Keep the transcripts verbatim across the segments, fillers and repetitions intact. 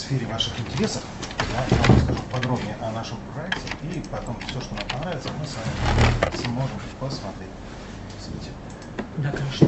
сфере ваших интересов. Я вам расскажу подробнее о нашем проекте, и потом все, что нам понравится, мы с вами сможем посмотреть. Смотрите. Да, конечно.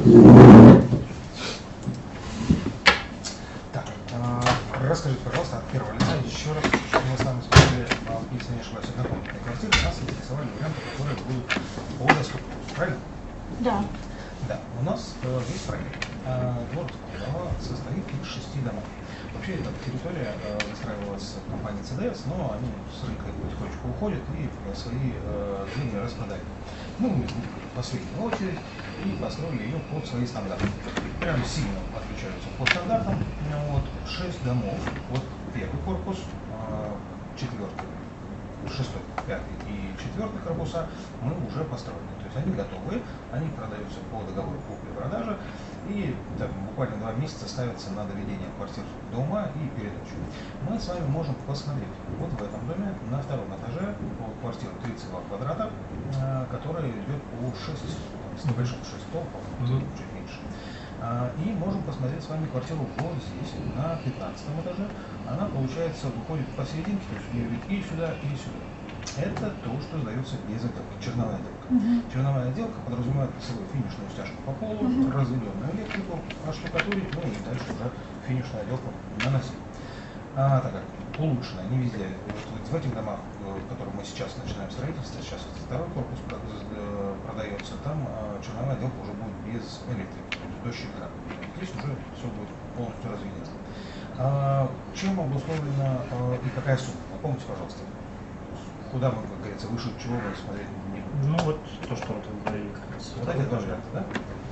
Так, э, расскажите, пожалуйста, от первого лица еще раз, что мы с вами смотрели, если не ошибаюсь, однокомнатные квартиры, нас интересовали варианты, которые будут по доступу. Правильно? Да. Да, у нас э, весь проект э, город Курлово состоит из шести домов. Вообще эта территория э, выстраивалась компанией Си Ди Эс, но они с рынка потихонечку уходят и свои э, земли распродали. Мы в них выбрали последнюю очередь и построили ее под свои стандарты. Прям сильно отличаются по стандартам. Вот, шесть домов, вот первый корпус, э, четвертый, шестой, пятый и четвертый корпуса мы уже построили. То есть они готовы, они продаются по договору купли-продажи, и так, буквально два месяца ставятся на доведение квартир дома и передачу. Мы с вами можем посмотреть вот в этом доме на втором этаже квартира тридцать два квадрата, которая идет по шесть, с небольшим шесть стол, по-моему, чуть меньше. И можем посмотреть с вами квартиру вот здесь, на пятнадцатом этаже. Она, получается, выходит посерединке, то есть у нее вид и сюда, и сюда. Это то, что сдается без отделки, черновая отделка. Uh-huh. Черновая отделка подразумевает под собой финишную стяжку по полу, uh-huh. разведенную электрику, оштукатурить, ну и дальше уже финишную отделку наносить. А, так как улучшенная, не везде. Вот в этих домах, в которых мы сейчас начинаем строительство, сейчас второй корпус продается, там черновая отделка уже будет без электрики, то есть до щитка. Здесь уже все будет полностью разведено. А, чем обусловлена а, и какая сумма? Напомните, пожалуйста. Куда мы, как говорится, выше чего мы смотреть не будем? Ну вот то, что вот вы говорили как раз. Вот эти два варианта, да?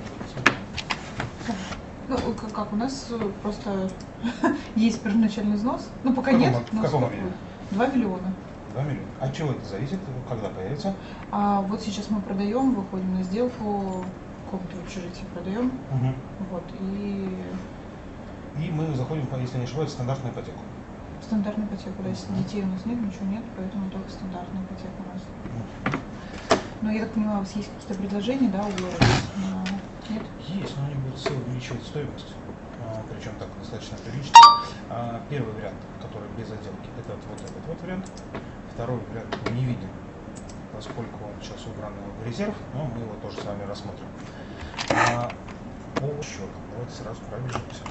Ну, как, как у нас просто есть первоначальный взнос, ну пока в нет. В каком объеме? Два миллиона. Два миллиона. От чего это зависит? Когда появится? А вот сейчас мы продаем, выходим на сделку, комнату в общежитии продаем. Угу. Вот, и... И мы заходим, если не ошибаюсь, в стандартную ипотеку. Стандартная ипотека, да, если детей у нас нет, ничего нет, поэтому только стандартная ипотека у нас. Но я так понимаю, у вас есть какие-то предложения, да, у города? Нет? Есть, но они будут все увеличивать стоимость, причем так достаточно прилично. Первый вариант, который без отделки, это вот этот вот вариант. Второй вариант не виден, поскольку он сейчас убран в резерв, но мы его тоже с вами рассмотрим. По счетам, давайте сразу пробежимся.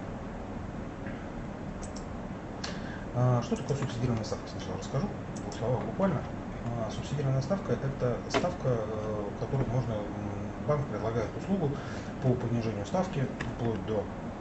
Что такое субсидированная ставка? Сначала расскажу, в двух словах буквально. Субсидированная ставка – это ставка, которую можно, банк предлагает услугу по понижению ставки вплоть до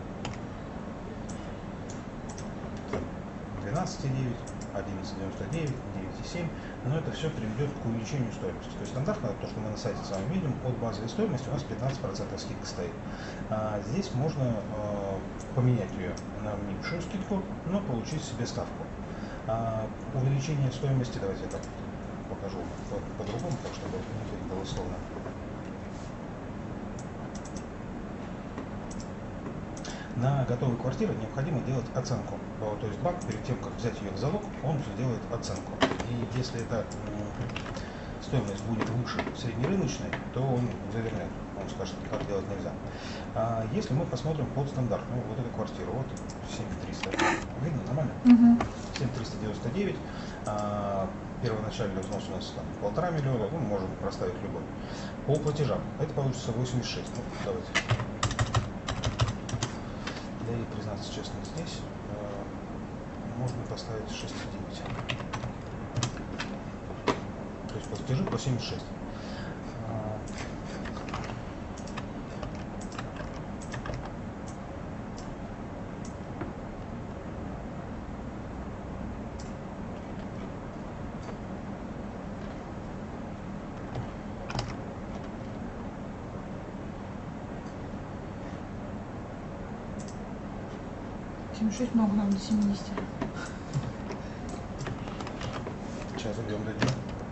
двенадцать целых девять десятых, одиннадцать целых девяносто девять, девять целых семь десятых, но это все приведет к увеличению стоимости. То есть стандартно, то, что мы на сайте с вами видим, от базовой стоимости у нас пятнадцать процентов скидка стоит. А здесь можно э, поменять ее на меньшую скидку, но получить себе ставку. А увеличение стоимости, давайте я так покажу по-другому, так чтобы не быть голословно. На готовые квартиры необходимо делать оценку. То есть банк перед тем, как взять ее в залог, он сделает оценку. И если эта стоимость будет выше среднерыночной, то он завернет. Он скажет, как делать нельзя. А если мы посмотрим под стандарт, ну вот эта квартира, вот семь триста, видно нормально? Uh-huh. семь триста девяносто девять, а, первоначальный взнос у нас там полтора миллиона, ну можем проставить любой. По платежам это получится восемьдесят шесть. Ну, давайте. Да и признаться честно, здесь э, можно поставить шесть целых девять десятых. То есть платежи по семьдесят шесть. семьдесят шесть много, нам до семидесяти. Сейчас идем дойдем.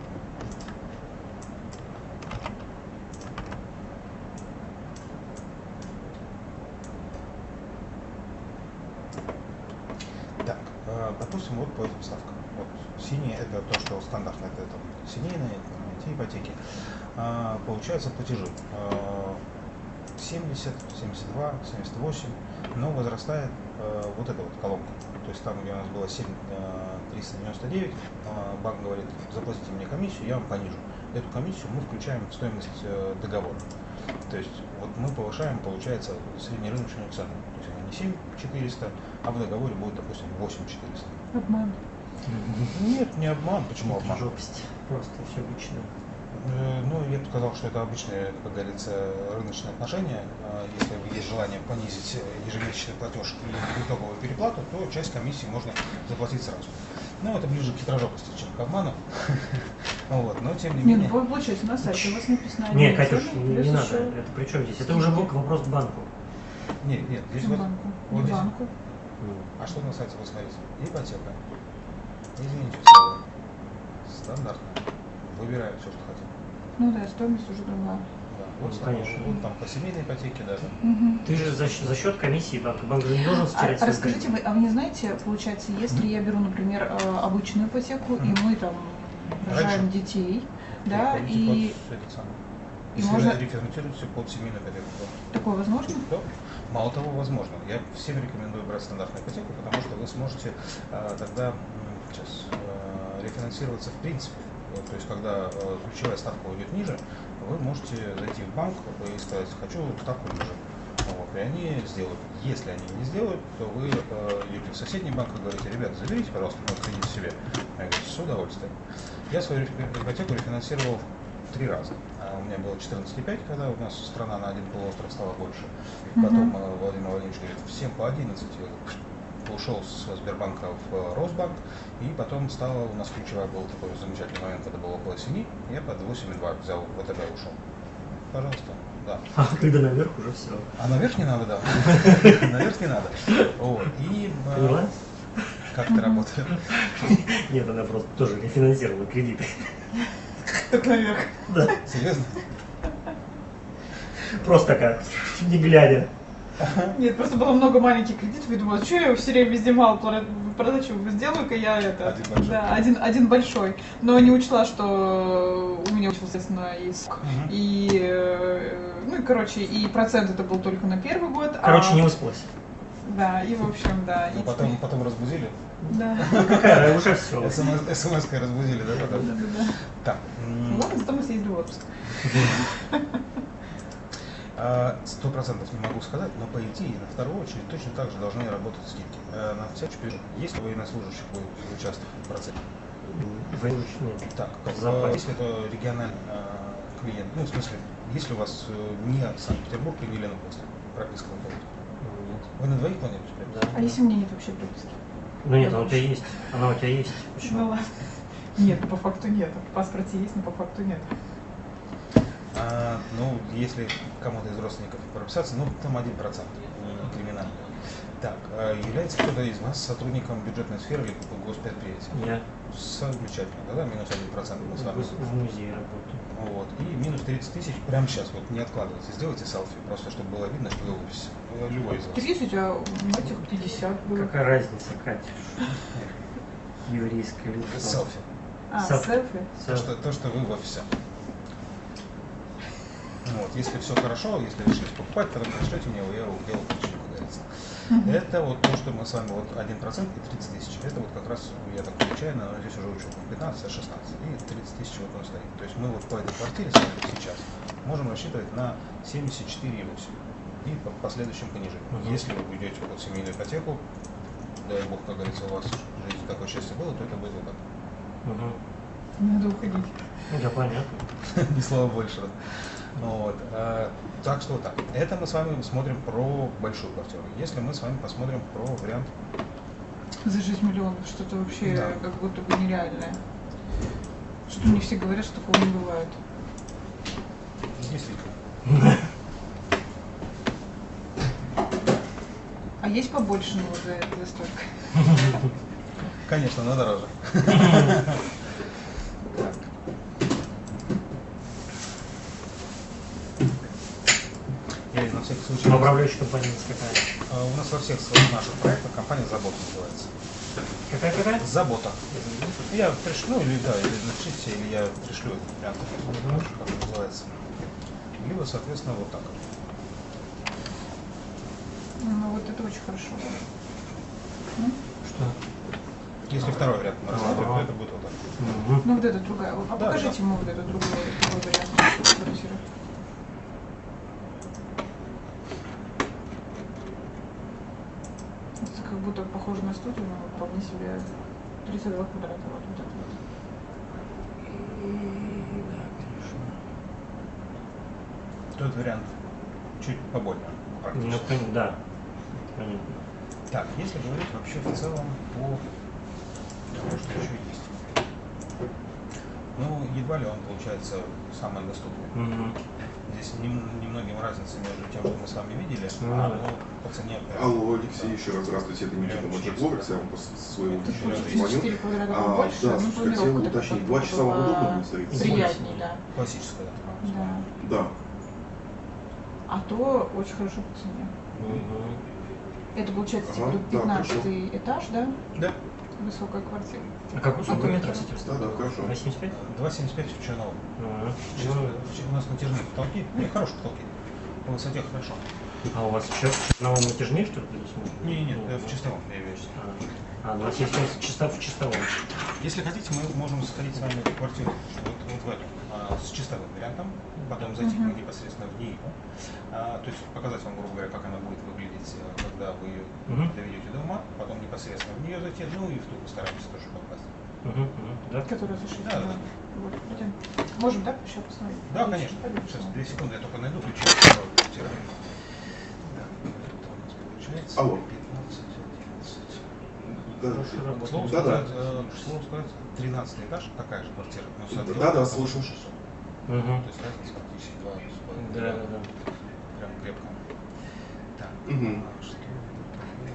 Так, э, допустим, вот по этим ставкам. Вот синие это то, что стандартно, это, это семейные, это ипотеки. А, получается платежи. семьдесят, семьдесят два, семьдесят восемь, но возрастает э, вот эта вот колонка. То есть там, где у нас было семь триста девяносто девять, э, банк говорит, заплатите мне комиссию, я вам понижу. Эту комиссию мы включаем в стоимость э, договора. То есть вот мы повышаем, получается, среднерыночную цену. То есть она не семь четыреста, а в договоре будет, допустим, восемь четыреста. Обман. Нет, не обман. Почему обман? Жопость. Просто все обычно. Э, Ну, я бы сказал, что это обычные, как говорится, рыночные отношения. Э, Если есть желание понизить ежемесячный платеж и итоговую переплату, то часть комиссии можно заплатить сразу. Ну, это ближе к хитрожопости, чем к обману. Вот, но тем не Нет, менее. ну получается, на сайте у вас написано Не, одни Катюш, цены, не, плюс не надо. еще Это при чем здесь? Это уже бок- вопрос к банку. Нет, нет, здесь вот. банку. вот Не здесь- банку. А что на сайте вы смотрите? Ипотека. Извините, все. Стандартно. Выбираем все, что хотим. Ну да, стоимость уже другая. Да. Вот, Ну, там- конечно. вот там по семейной ипотеке даже. Мгм. Ты же за, счет- за счет комиссии банка. Банк же не должен А, стерять а свою расскажите, вы, прибыль. а вы не знаете, получается, если я беру, например, э, обычную ипотеку, и Мгм. мы там рожаем Раньше. детей, да, Переходите и под этот самый. и Если можно- вы рефинансируете под семейную ипотеку, то такое возможно? то мало того, возможно. Я всем рекомендую брать стандартную ипотеку, потому что вы сможете э, тогда м, сейчас, э, рефинансироваться в принципе. Э, То есть, когда э, ключевая ставка уйдет ниже, вы можете зайти в банк и сказать, хочу ставку ниже. Вот, и они сделают. Если они не сделают, то вы э, идете в соседний банк и говорите, ребята, заберите, пожалуйста, мой кредит себе. Я говорю, с удовольствием. Я свою ипотеку рефинансировал три раза. А у меня было четырнадцать и пять, когда у нас страна на один полуостров стала больше. Потом Мгм. э, Владимир Владимирович говорит, всем по одиннадцать. Я ушел с Сбербанка в э, Росбанк, и потом стало, у нас ключевая был такой замечательный момент, когда было около семи, я под восемь и два взял, в ВТБ ушел. Пожалуйста, да. А когда наверх уже все. А наверх не надо, да. Наверх не надо. Вот. И э, Поняла? как это работает? Нет, она просто тоже рефинансировала кредиты. Так наверх. Да. Серьезно? Просто как, не глядя. Нет, просто было много маленьких кредитов, и думала, что я все время везде мало пла- продачу, сделаю-ка я это. Один большой. Да, один, один большой. Но не учла, что у меня учился, естественно, и сок. Мгм. И, э, ну и, короче, и процент это был только на первый год. Короче, а- не выспалась. Да, и в общем, да. Ну, и потом, теперь- потом разбудили. Да. Ну какая, уже все. СМС-кой разбудили, да, потом? Да-да-да. Так. м, Ладно, зато мы съездили в отпуск. а, Сто процентов не могу сказать, но по идее на вторую очередь точно так же должны работать скидки. Э, На всякий случай, если военнослужащих будет участвовать в процессе. Военнослужащих нет. Так, как, Запас. э, если это региональный э, клиент, ну, в смысле, если у вас э, не Санкт-Петербург и не Ленобласть, прописка выходит. Нет. Вы на двоих планируете прям? Да. А если у меня нет вообще прописки? Ну нет, она у тебя есть. Она у тебя есть. Ну Почему? ладно. Нет, ну по факту нет. В паспорте есть, но по факту нет. А, ну, если кому-то из родственников прописаться, ну, там один процент криминальный. Так, а является кто-то из вас сотрудником бюджетной сферы или госпредприятия? Я Замечательно, тогда минус один процент мы с вами. в музее работаю. Вот. И минус тридцать тысяч прямо сейчас, вот не откладывайте, сделайте селфи, просто чтобы было видно, что вы в офисе. Э, Любой из вас. тридцать, а у этих пятьдесят было. Какая разница, Катя? Еврейское лицо. Селфи. А, Селфи. селфи? То что, то, что вы в офисе. Вот. Если все хорошо, если решили покупать, тогда пришлете мне, я его делаю как говорится. Это вот то, что мы с вами, вот один процент и тридцать тысяч. Это вот как раз, я так случайно, но здесь уже учу, пятнадцать, а шестнадцать. И тридцать тысяч вот он стоит. То есть мы вот по этой квартире с вами сейчас можем рассчитывать на семьдесят четыре и восемь. И по последующим понижениям. Мгм. Если вы уйдете под семейную ипотеку, дай бог, как говорится, у вас в жизни такое счастье было, то это будет вот так. Угу. Надо уходить. Ну да, понятно. Ни слова больше. Вот. а, Так что вот так. Это мы с вами смотрим про большую квартиру. Если мы с вами посмотрим про вариант, За шесть миллионов что-то вообще Да. как будто бы нереальное. Что мне все говорят, что такого не бывает. действительно, А есть побольше, ну, за, за столько? конечно, но дороже. Так. Я на всякий случай. Но управляющая компания у нас какая? А, У нас во всех своих наших проектах компания Забота называется. Какая-какая? Забота. Я пришлю, ну или да, или напишите, или я пришлю этот вариант, как он называется. Либо, соответственно, вот так. Ну вот это очень хорошо. Ну, Что? Если второй вариант мы рассмотрим, то Ага. это будет вот так. Мгм. ну вот эта другая. А Да, покажите да. ему вот этот другой, другой вариант квартиры. Это как будто похоже на студию, но вполне себе тридцать два квадрата. Вот, вот это вот. Тот вариант чуть побольше. Ну, Практически. пон- да. Понятно. Так, если говорить вообще в целом по тому, что еще есть. Ну, едва ли он получается самый доступный. Мгм. Здесь нем- немногим разница между тем, что мы с вами видели, Ну, а да. ну, по цене. прям- Алло, Алексей, еще раз здравствуйте, это Никита Маджаков, я вам после своего Это телефона будет звоню. четыре квадрата А, больше, да, ну, слушай, хотел планировка такая, уточнить, чтобы два часа вам была удобно будет стоять? приятней, да. Классическая, да. Да. Да. А то очень хорошо по цене. Мгм. Это получается Ага, типа да, пятнадцатый этаж, да? Да. Высокая квартира. А какой сколько метров, кстати? Да, да, хорошо. восемьдесят пять? два семьдесят пять в Черновом. Ага. Чисто- Ну, У нас натяжные потолки. Ну, хорошие потолки. По высоте хорошо. а у вас еще на вам натяжнее, что ли, предусмотрено? Не, не, Ну, в чистовом, я имею в виду. А, а два семьдесят пять чисто в чистовом. Если хотите, мы можем сходить с вами в квартиру вот, вот в эту, а, с чистовым вариантом, потом зайти Мгм. непосредственно в нее, а, то есть показать вам, грубо говоря, как она будет выглядеть, э, когда вы ее Мгм. доведете до ума, потом непосредственно в нее зайти, ну и в ту постараемся тоже попасть. Мгм, мгм. Да? Которая зашита. Да, да. Вот, пойдем. Можем, да, еще посмотреть? Да, конечно. Пойдем. Сейчас, две секунды, я только найду ключи от второй квартиры. Да, это у нас получается Алло. пятнадцать, одиннадцать. Да, Хорошо К работает. слову Да, да. сказать, э, к слову сказать, тринадцатый этаж, такая же квартира, но с отделкой Да, да, по слышу. шестьсот. Мгм. То есть разница практически два с половиной Да, миллиона. да, да. Прям крепко. Так, Мгм. а что это?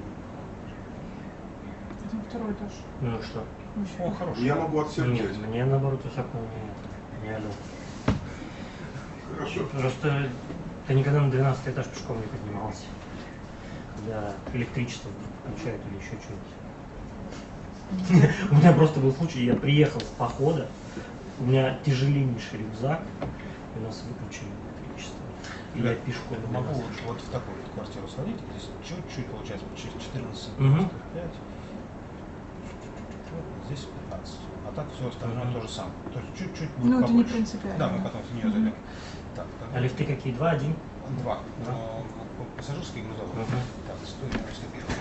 Это второй этаж. Ну что? Очень О, хороший. Я могу от всех Нет, взять. мне наоборот всякого не, не алё. Хорошо. Просто ты никогда на двенадцатый этаж пешком не поднимался. Когда электричество вдруг включают или еще что-нибудь. У меня просто был случай, я приехал с похода, у меня тяжеленнейший рюкзак, и у нас выключили электричество. И я Ребят, пешком могу двенадцать. лучше вот в такую вот квартиру сводить. Здесь чуть-чуть получается четырнадцать, Мгм. пять. Вот здесь пятнадцать. А так все остальное Мгм. то же самое. То есть чуть-чуть будет Ну, это не побольше. принципиально. Да, мы потом в нее Мгм. зайдем. Так, А так. лифты какие? Два, один? Два. Да. Но пассажирский и грузовой. Мгм. Так, сто девяносто первый.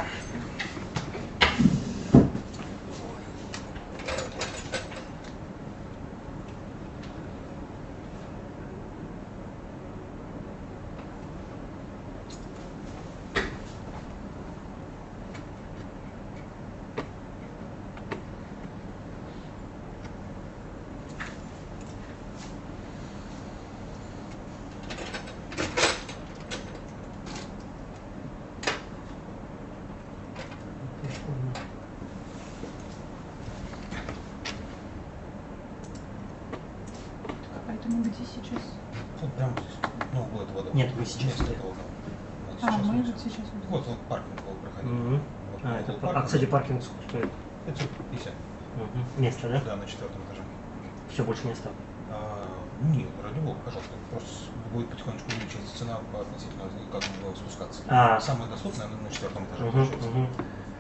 А это мы где сейчас? Вот прямо здесь. Ну, вот это вот. Нет, мы сейчас Вместо здесь. этого дома. Вот А, сейчас мы вот. вот сейчас вот. Вот, вот паркинг был проходил. Мгм. Вот А, был это, паркинг. а, кстати, паркинг сколько стоит? пятьсот пятьдесят. Мгм. Место, да? Да, на четвертом этаже. Все, больше не оставлю. А, нет, ради бога, пожалуйста. Просто будет потихонечку увеличиваться цена по относительно, как мы будем спускаться. А. Самое доступное наверное, на четвертом этаже Угу, получается. угу.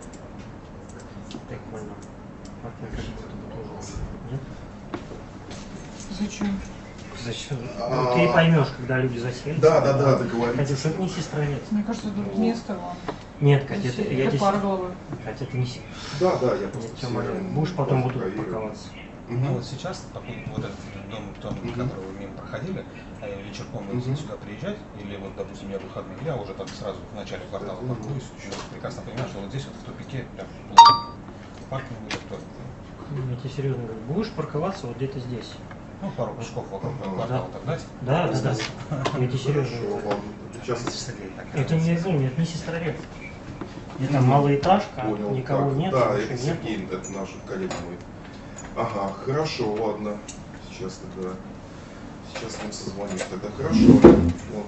Так, понял. Паркинг как будто бы тоже. Нет? Зачем? Зачем? А. Ну, ты поймешь, когда люди засели. Да, да, да, Хотя, договорились. что это не сестрорец. Мне кажется, тут место вон. Нет, Катя, это, я Это здесь... пара головы. Хотя ты не си- Да, да, я я просто тебя все умоляю. Будешь потом буду проверю. парковаться. Ну Мгм. вот сейчас, по поводу вот этот дом, том, Мгм. который вы мимо проходили, э, вечерком, Мгм. если сюда приезжать, или вот, допустим, я выходной, я уже так сразу в начале квартала Мгм. паркуюсь, еще прекрасно понимаю, что вот здесь вот в тупике прям плохо. Паркинг будет кто? Я тебе серьезно говорю, будешь парковаться вот где-то здесь. Ну, пару пешков вокруг Ага. квартала так дать. Да, да, да. Я тебе серьезно Хорошо, говорю. ладно. Сейчас Это не говорю, это не сестрорец. Это малоэтажка, понял. никого Так, нет, да, больше это нет. Сергей, это наш коллега мой. Ага, хорошо, ладно. Сейчас тогда. Сейчас с ним созвонюсь. Тогда хорошо. Вон.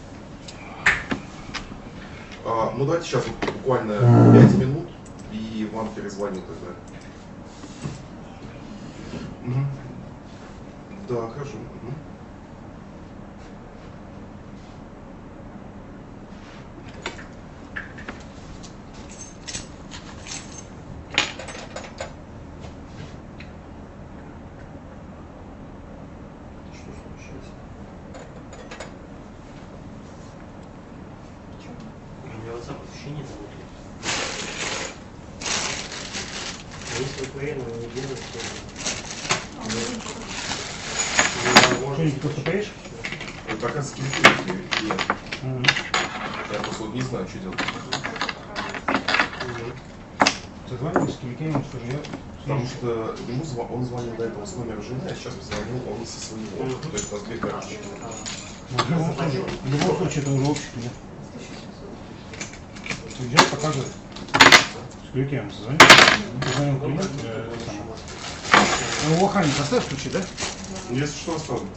А, ну давайте сейчас вот буквально пять минут и вам перезвоню тогда. Мгм. Да, хорошо. Мгм. Если ви пэ эн не делают, то... Что-нибудь просто поешь? Вот как раз скидки нет. Мгм. Я просто вот не знаю, что делать. Созваниваюсь с Киликеем, скажу, я... Потому что ему зва- он звонил до этого с номера жены, а сейчас позвонил он со своего. То есть у нас две карточки. Ну, в, любом случае, в любом случае это уже общество, нет? Где показывает? С Киликеем созвонил. Позвонил клиент, э, это самое. Ну, у охранника оставь ключи, да? Если что, оставлю.